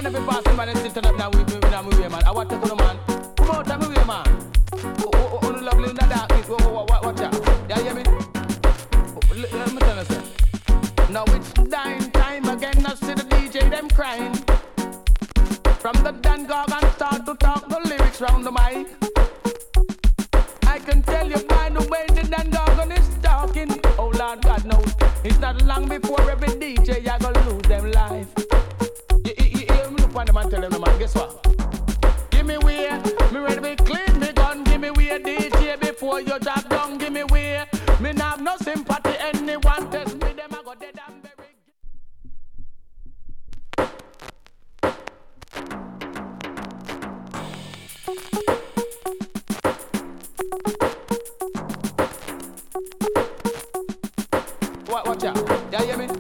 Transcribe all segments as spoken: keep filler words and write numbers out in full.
man if you passing man and sitting up now with me now me way man. I want to go to man. Come out time me way man. Oh, oh, oh, lovely in the darkness. Oh, oh, oh, watch out. You hear me? Oh, let me tell you something. Now it's dying time again. I see the D J them crying. From the Dan Gorgon start to talk the lyrics round the mic. I can tell you by the way the Dan Gorgon is talking. Oh Lord God knows. It's not long before every D J I gonna lose them life. You, you, you, you look on them and tell them, man, guess what? Give me way, me ready to be clean, me gun. Give me way, D J, before you drop down. Give me way, me not have no sympathy. Anyone test me, them I go dead and buried. What, watch out, you hear me?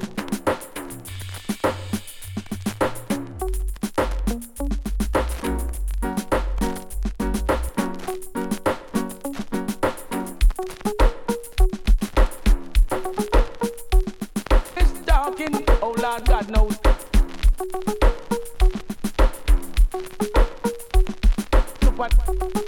It's talking, oh Lord God knows. Look what